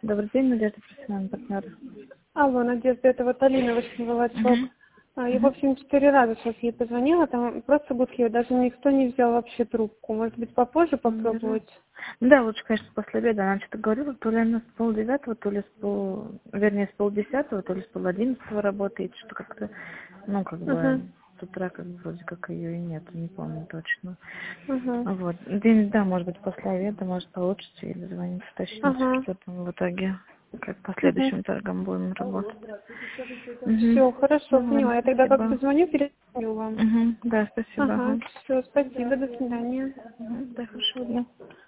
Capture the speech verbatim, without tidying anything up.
Добрый день, Надежда, профессиональный партнер. Алло, Надежда, это вот Алина Васильевачок. Мгм. А, Я, в Мгм. общем, четыре раза сейчас ей позвонила, там просто гудки, даже никто не взял вообще трубку. Может быть, попозже Мгм. попробовать? Да, лучше, конечно, после обеда. Она что-то говорила, то ли она с полдевятого, то ли с пол... Вернее, с полдесятого, то ли с полодиннадцатого работает. Что как-то, ну, как Ага, бы, с утра как бы вроде как ее и нет, не помню точно. ага, Вот. День, да, может быть, после обеда, может, получится или звонить, уточнить, ага, что там в итоге, как по ага. следующим торгам будем работать. Угу. Все, хорошо, Ну ладно, поняла. Я тогда как спасибо. позвоню, перезвоню вам. Угу. Да, спасибо. Ага, Ага. все, спасибо, до свидания. Мгм. Да, хорошего дня.